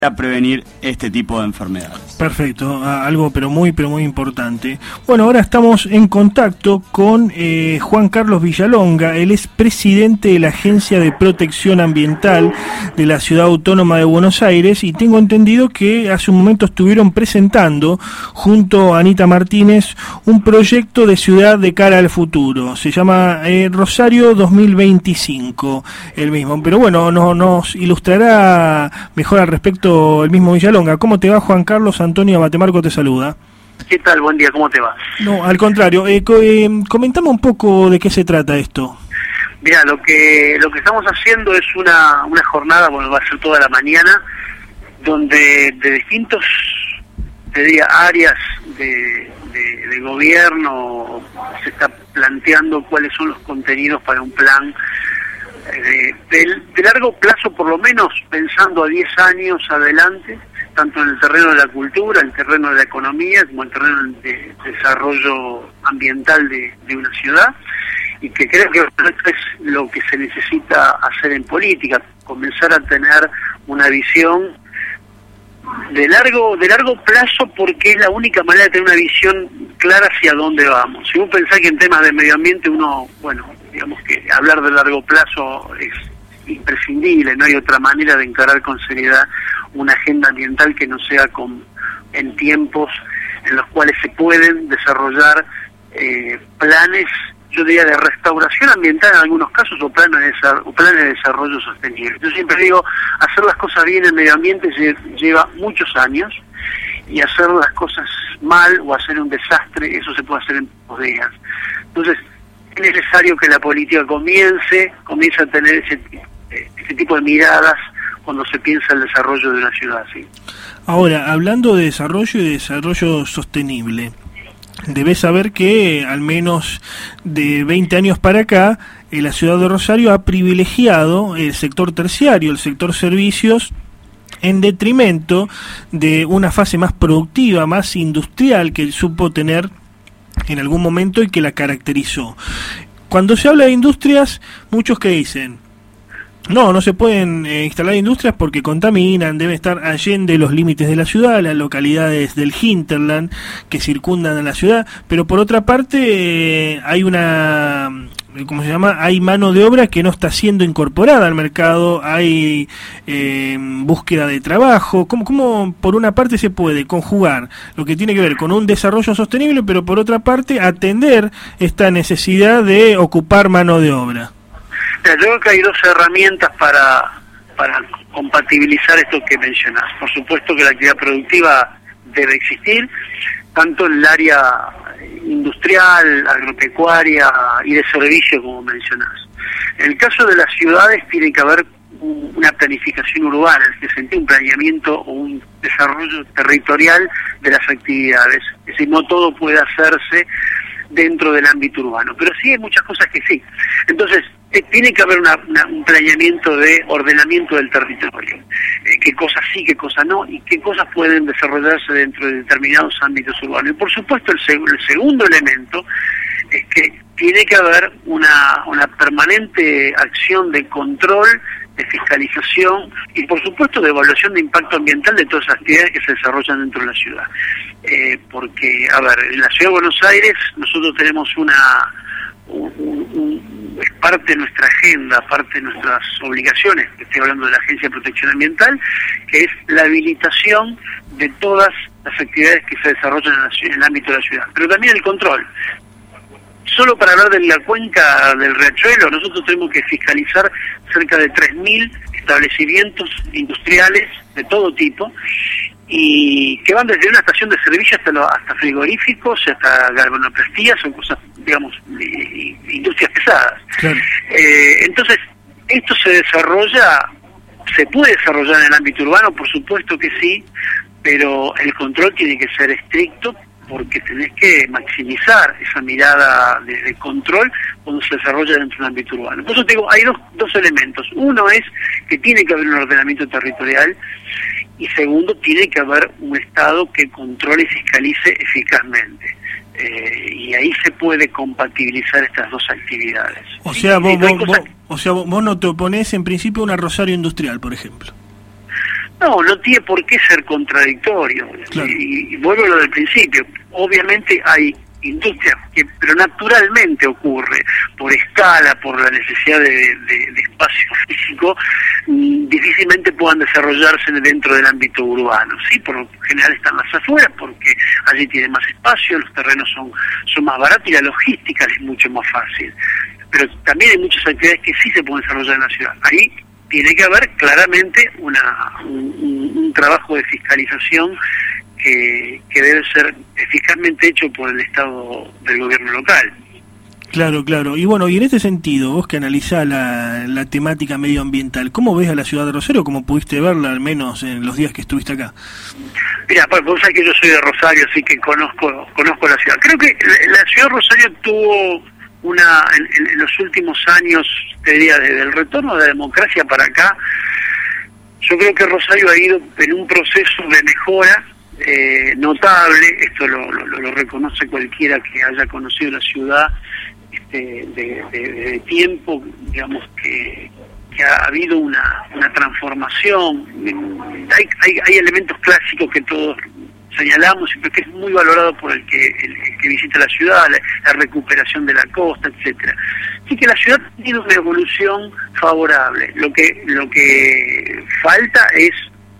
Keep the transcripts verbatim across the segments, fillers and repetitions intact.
a prevenir este tipo de enfermedades. Perfecto, algo pero muy pero muy importante. Bueno, ahora estamos en contacto con eh, Juan Carlos Villalonga. Él es presidente de la Agencia de Protección Ambiental de la Ciudad Autónoma de Buenos Aires, y tengo entendido que hace un momento estuvieron presentando junto a Anita Martínez un proyecto de ciudad de cara al futuro. Se llama eh, Rosario dos mil veinticinco, el mismo. Pero bueno, no, nos ilustrará mejor al respecto el mismo Villalonga. ¿Cómo te va, Juan Carlos? Antonio Batemarco te saluda. ¿Qué tal? Buen día, ¿cómo te va? No, al contrario, eh, co eh, comentame un poco de qué se trata esto. Mira, lo que lo que estamos haciendo es una, una jornada, bueno, va a ser toda la mañana, donde de distintos, te diría, áreas de, de, de gobierno se está planteando cuáles son los contenidos para un plan De, de, de largo plazo, por lo menos pensando a diez años adelante, tanto en el terreno de la cultura, el terreno de la economía, como el terreno de desarrollo ambiental de, de una ciudad, y que creo que esto es lo que se necesita hacer en política, comenzar a tener una visión de largo de largo plazo, porque es la única manera de tener una visión clara hacia dónde vamos. Si vos pensás que en temas de medio ambiente uno, bueno, digamos que hablar de largo plazo es imprescindible, no hay otra manera de encarar con seriedad una agenda ambiental que no sea con en tiempos en los cuales se pueden desarrollar eh, planes, yo diría, de restauración ambiental en algunos casos, o planes de, o planes de desarrollo sostenible. Yo siempre digo, hacer las cosas bien en medio ambiente lleva muchos años, y hacer las cosas mal o hacer un desastre, eso se puede hacer en pocos días. Entonces, es necesario que la política comience, comience a tener ese, ese tipo de miradas cuando se piensa el desarrollo de una ciudad, ¿sí? Ahora, hablando de desarrollo y de desarrollo sostenible, debes saber que al menos de veinte años para acá, eh, la ciudad de Rosario ha privilegiado el sector terciario, el sector servicios, en detrimento de una fase más productiva, más industrial que supo tener en algún momento y que la caracterizó. Cuando se habla de industrias, muchos que dicen, no, no se pueden eh, instalar industrias porque contaminan, deben estar allende los límites de la ciudad, las localidades del hinterland que circundan a la ciudad, pero por otra parte eh, hay una, ¿cómo se llama? Hay mano de obra que no está siendo incorporada al mercado, hay eh, búsqueda de trabajo. ¿Cómo, ¿Cómo por una parte se puede conjugar lo que tiene que ver con un desarrollo sostenible, pero por otra parte atender esta necesidad de ocupar mano de obra? Yo creo que hay dos herramientas para, para compatibilizar esto que mencionás. Por supuesto que la actividad productiva debe existir, tanto en el área industrial, agropecuaria y de servicio, como mencionás. En el caso de las ciudades tiene que haber una planificación urbana, en este sentido, un planeamiento o un desarrollo territorial de las actividades. Es decir, no todo puede hacerse dentro del ámbito urbano, pero sí hay muchas cosas que sí. Entonces, eh, tiene que haber una, una, un planeamiento de ordenamiento del territorio, eh, qué cosas sí, qué cosas no, y qué cosas pueden desarrollarse dentro de determinados ámbitos urbanos. Y por supuesto el, seg el segundo elemento es que tiene que haber una, una permanente acción de control, de fiscalización y por supuesto de evaluación de impacto ambiental de todas las actividades que se desarrollan dentro de la ciudad. Eh, porque, a ver, en la Ciudad de Buenos Aires nosotros tenemos una... Un, un, es parte de nuestra agenda, parte de nuestras obligaciones, estoy hablando de la Agencia de Protección Ambiental, que es la habilitación de todas las actividades que se desarrollan en, la, en el ámbito de la ciudad, pero también el control. Solo para hablar de la cuenca del Riachuelo, nosotros tenemos que fiscalizar cerca de tres mil establecimientos industriales de todo tipo, y que van desde una estación de servicio hasta, lo, hasta frigoríficos, hasta galvanoplastías, son cosas, digamos, industrias pesadas. Claro. Eh, entonces, esto se desarrolla, se puede desarrollar en el ámbito urbano, por supuesto que sí, pero el control tiene que ser estricto, porque tenés que maximizar esa mirada de, de control cuando se desarrolla dentro de un ámbito urbano. Por eso te digo, hay dos, dos elementos. Uno es que tiene que haber un ordenamiento territorial, y segundo, tiene que haber un Estado que controle y fiscalice eficazmente. Eh, y ahí se puede compatibilizar estas dos actividades. O sea, vos, vos, vos, o sea, vos no te oponés en principio a una Rosario industrial, por ejemplo. No, no tiene por qué ser contradictorio. Claro. Y, y vuelvo a lo del principio. Obviamente hay industrias que, pero naturalmente ocurre, por escala, por la necesidad de, de, de espacio físico, mmm, difícilmente puedan desarrollarse dentro del ámbito urbano. Sí, por lo general están las afueras, porque allí tienen más espacio, los terrenos son, son más baratos y la logística es mucho más fácil. Pero también hay muchas actividades que sí se pueden desarrollar en la ciudad. Ahí tiene que haber claramente una, un, un trabajo de fiscalización que, que debe ser eficazmente hecho por el Estado del gobierno local. Claro, claro. Y bueno, y en este sentido, vos que analizás la, la temática medioambiental, ¿cómo ves a la ciudad de Rosario? ¿Cómo pudiste verla, al menos en los días que estuviste acá? Mira, vos sabés que yo soy de Rosario, así que conozco conozco la ciudad. Creo que la, la ciudad de Rosario tuvo una, en, en los últimos años, te diría, desde el retorno de la democracia para acá, yo creo que Rosario ha ido en un proceso de mejora eh, notable. Esto lo, lo, lo reconoce cualquiera que haya conocido la ciudad este, de, de, de tiempo, digamos que, que ha habido una, una transformación. Hay, hay, hay elementos clásicos que todos señalamos, pero que es muy valorado por el que, el, el que visita la ciudad, la, la recuperación de la costa, etcétera. Así que la ciudad ha tenido una evolución favorable. Lo que lo que falta es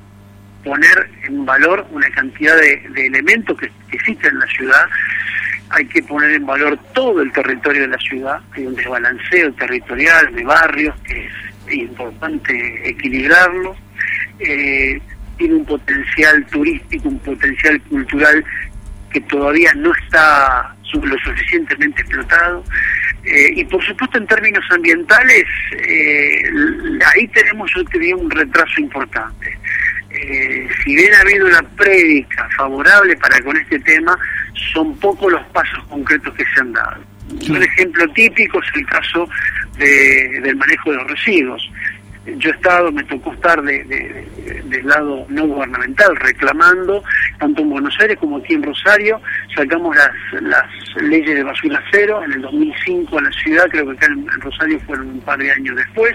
poner en valor una cantidad de, de elementos que, que existen en la ciudad. Hay que poner en valor todo el territorio de la ciudad. Hay un desbalanceo territorial de barrios que es importante equilibrarlo. Eh, tiene un potencial turístico, un potencial cultural que todavía no está lo suficientemente explotado. Eh, y por supuesto en términos ambientales, eh, ahí tenemos, yo diría, un retraso importante. Eh, si bien ha habido una prédica favorable para con este tema, son pocos los pasos concretos que se han dado. Sí. Un ejemplo típico es el caso de, del manejo de los residuos. Yo he estado, me tocó estar de, de, de, del lado no gubernamental reclamando, tanto en Buenos Aires como aquí en Rosario. Sacamos las, las leyes de basura cero en el dos mil cinco en la ciudad, creo que acá en, en Rosario fueron un par de años después.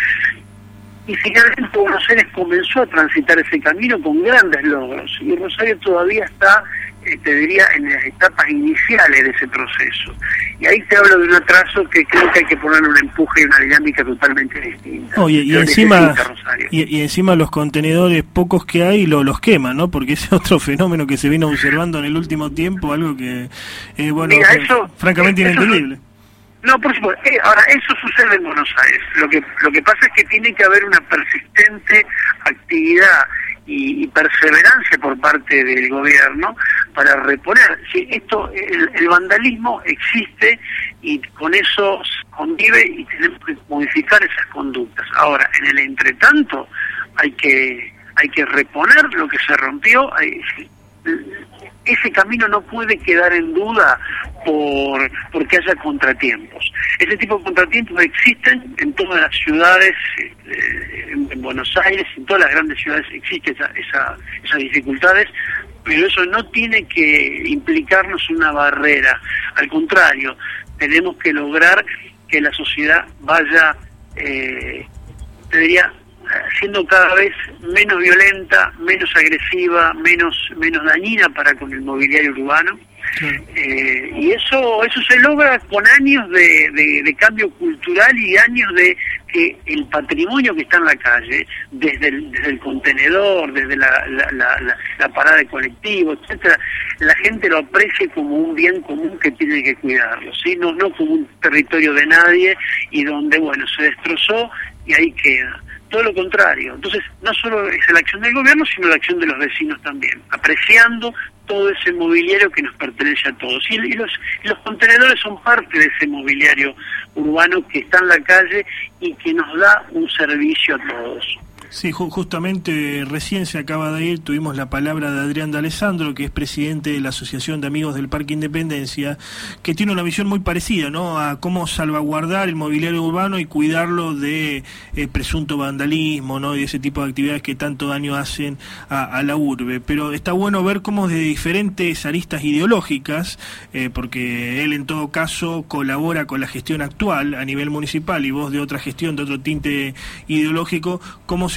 Y finalmente Buenos Aires comenzó a transitar ese camino con grandes logros, y Rosario todavía está, eh, te diría, en las etapas iniciales de ese proceso. Y ahí te hablo de un atraso que creo que hay que ponerle un empuje y una dinámica totalmente distinta. Oh, y, y encima y, y encima los contenedores pocos que hay lo, los queman, ¿no? Porque ese es otro fenómeno que se vino observando en el último tiempo, algo que, eh, bueno, Mira, eso, francamente eso, inentendible. No, por supuesto. Eh, ahora, eso sucede en Buenos Aires. Lo que lo que pasa es que tiene que haber una persistente actividad y, y perseverancia por parte del gobierno para reponer. Sí, esto, el, el vandalismo existe y con eso convive y tenemos que modificar esas conductas. Ahora, en el entretanto, hay que hay que reponer lo que se rompió. Hay, ese camino no puede quedar en duda por porque haya contratiempos. Ese tipo de contratiempos existen en todas las ciudades, eh, en, en Buenos Aires, en todas las grandes ciudades existen esa, esa, esas dificultades, pero eso no tiene que implicarnos una barrera. Al contrario, tenemos que lograr que la sociedad vaya, eh, te diría, siendo cada vez menos violenta, menos agresiva, menos menos dañina para con el mobiliario urbano. Sí. Eh, y eso eso se logra con años de, de, de cambio cultural y años de que el patrimonio que está en la calle, desde el, desde el contenedor, desde la, la, la, la, la parada de colectivo, etcétera, la gente lo aprecie como un bien común que tiene que cuidarlo, ¿sí? No, no como un territorio de nadie y donde, bueno, se destrozó y ahí queda. Todo lo contrario. Entonces, no solo es la acción del gobierno, sino la acción de los vecinos también, apreciando todo ese mobiliario que nos pertenece a todos. Y, y, los, y los contenedores son parte de ese mobiliario urbano que está en la calle y que nos da un servicio a todos. Sí, ju justamente recién se acaba de ir, tuvimos la palabra de Adrián D'Alessandro, que es presidente de la Asociación de Amigos del Parque Independencia, que tiene una visión muy parecida, ¿no?, a cómo salvaguardar el mobiliario urbano y cuidarlo de eh, presunto vandalismo, ¿no?, y ese tipo de actividades que tanto daño hacen a, a la urbe. Pero está bueno ver cómo de diferentes aristas ideológicas, eh, porque él en todo caso colabora con la gestión actual a nivel municipal y vos de otra gestión, de otro tinte ideológico, cómo se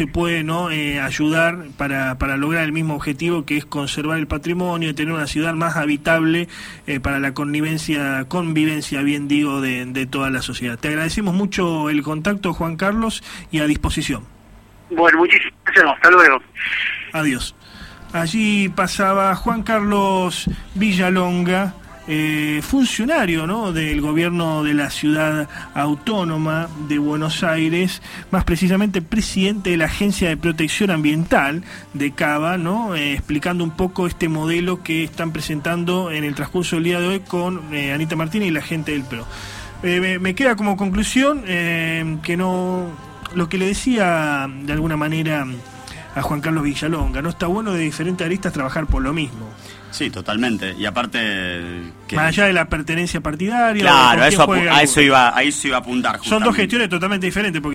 se puede no eh, ayudar para, para lograr el mismo objetivo, que es conservar el patrimonio y tener una ciudad más habitable eh, para la convivencia, convivencia bien digo, de, de toda la sociedad. Te agradecemos mucho el contacto, Juan Carlos, y a disposición. Bueno, muchísimas gracias, hasta luego. Adiós. Allí pasaba Juan Carlos Villalonga, Eh, funcionario, ¿no?, del gobierno de la ciudad autónoma de Buenos Aires, más precisamente presidente de la Agencia de Protección Ambiental de Cava, ¿no?, eh, explicando un poco este modelo que están presentando en el transcurso del día de hoy con eh, Anita Martínez y la gente del P R O. Eh, me, me queda como conclusión eh, que no, lo que le decía de alguna manera a Juan Carlos Villalonga, no está bueno de diferentes aristas trabajar por lo mismo. Sí, totalmente. Y aparte... Que... Más allá de la pertenencia partidaria... Claro, o eso, juega, a eso iba, a eso iba a apuntar. Son dos gestiones totalmente diferentes, porque